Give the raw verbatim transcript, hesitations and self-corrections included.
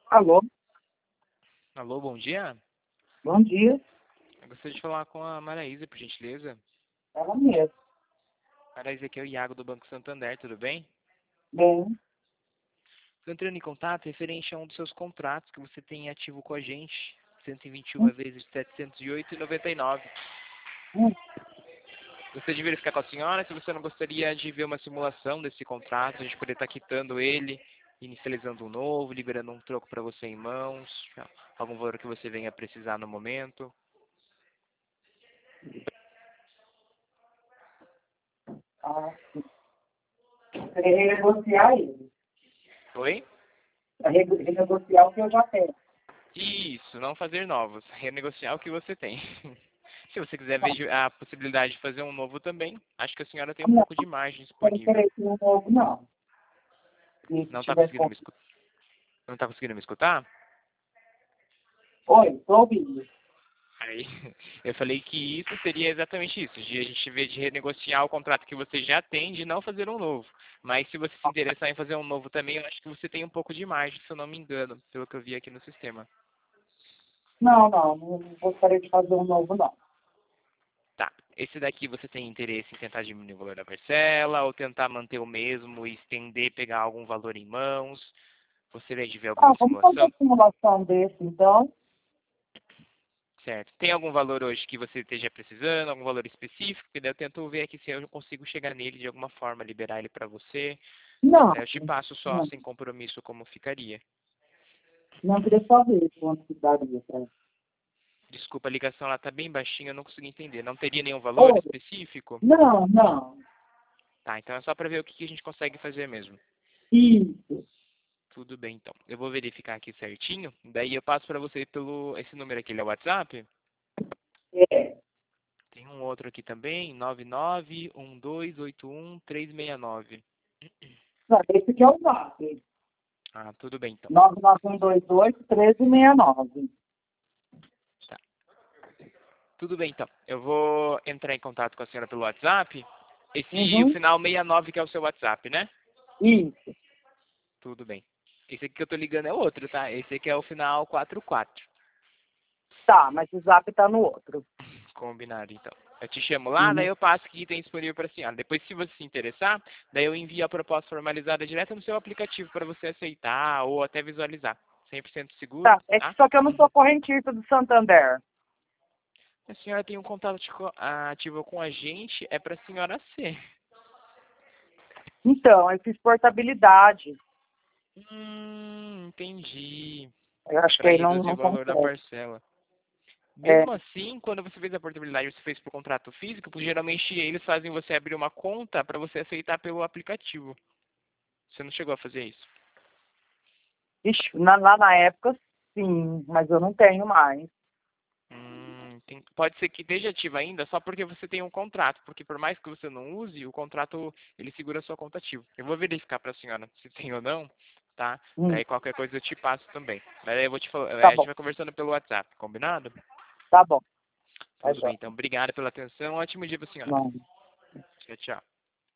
Alô, Alô, bom dia. bom dia. Eu gostaria de falar com a Maraísa, por gentileza. Ela mesmo. Maraísa, aqui é o Iago do Banco Santander, tudo bem? Bem, Estou entrando em contato referente a um dos seus contratos que você tem ativo com a gente. cento e vinte e uma hum, vezes setecentos e oito e noventa e nove. hum. Gostaria de verificar com a senhora se você não gostaria de ver uma simulação desse contrato, a gente poder estar quitando ele, inicializando um novo, liberando um troco para você em mãos, algum valor que você venha precisar no momento. Ah, sim. Você renegociar ele. Oi? Pra re- renegociar o que eu já tenho. Isso, não fazer novos, renegociar o que você tem. Se você quiser Não, ver a possibilidade de fazer um novo também, acho que a senhora tem um não, pouco de margem não disponível. interesse no novo, não. E se Não está tiver conseguindo me como. escutar? Não está conseguindo me escutar? Oi, tô ouvindo. Aí, eu falei que isso seria exatamente isso, de a gente ver de renegociar o contrato que você já tem, de não fazer um novo. Mas se você se interessar em fazer um novo também, eu acho que você tem um pouco de margem, se eu não me engano, pelo que eu vi aqui no sistema. Não, não, não gostaria de fazer um novo, não. Tá. Esse daqui você tem interesse em tentar diminuir o valor da parcela ou tentar manter o mesmo e estender, pegar algum valor em mãos? Você veio de ver Ah, alguma vamos fazer simulação? a simulação desse, então. Certo. Tem algum valor hoje que você esteja precisando, algum valor específico? Que daí eu tento ver aqui se eu consigo chegar nele de alguma forma, liberar ele para você. Não, Daí eu te passo só não, sem compromisso como ficaria. não queria só ver quanto que daria pra. Desculpa, a ligação lá tá bem baixinha, eu não consegui entender. Não teria nenhum valor Oi, específico? não, não. Tá, então é só para ver o que que a gente consegue fazer mesmo. Isso. Tudo bem, então. Eu vou verificar aqui certinho. Daí eu passo para você pelo esse número aqui, ele é o WhatsApp. É. Tem um outro aqui também, nove nove um dois oito um três seis nove. Não, esse aqui é o zap. Ah, tudo bem, então. nove nove um dois oito, um três seis nove. Tá. Tudo bem, então. Eu vou entrar em contato com a senhora pelo WhatsApp. Esse, o Uhum. final sessenta e nove que é o seu WhatsApp, né? Isso. Tudo bem. Esse aqui que eu tô ligando é outro, tá? Esse aqui é o final quarenta e quatro. Tá, mas o zap tá no outro. Combinado, então. Eu te chamo lá, daí Uhum. eu passo o que tem disponível para a senhora. Depois, se você se interessar, daí eu envio a proposta formalizada direto no seu aplicativo para você aceitar ou até visualizar. cem por cento seguro, Tá, é que tá? só que eu não sou correntista do Santander. A senhora tem um contato de co- ativo com a gente, é para a senhora ser. Então, eu fiz portabilidade. Hum, entendi. Eu acho que Para aí não, reduzir não o valor da consegue. parcela. É, Mesmo assim, quando você fez a portabilidade, você fez por contrato físico, porque geralmente eles fazem você abrir uma conta para você aceitar pelo aplicativo. Você não chegou a fazer isso? ixi, na- lá na época, sim, mas eu não tenho mais. Hum, tem- pode ser que esteja ativo ainda só porque você tem um contrato, porque por mais que você não use, o contrato ele segura a sua conta ativa. Eu vou verificar para a senhora se tem ou não, tá? Hum, Daí qualquer coisa eu te passo também. Mas aí eu vou te falar, tá a gente bom, vai conversando pelo WhatsApp, combinado? tá bom. Tá Tudo bem, já. então. Obrigado pela atenção. Ótimo dia para a senhora. Não. Tchau, tchau.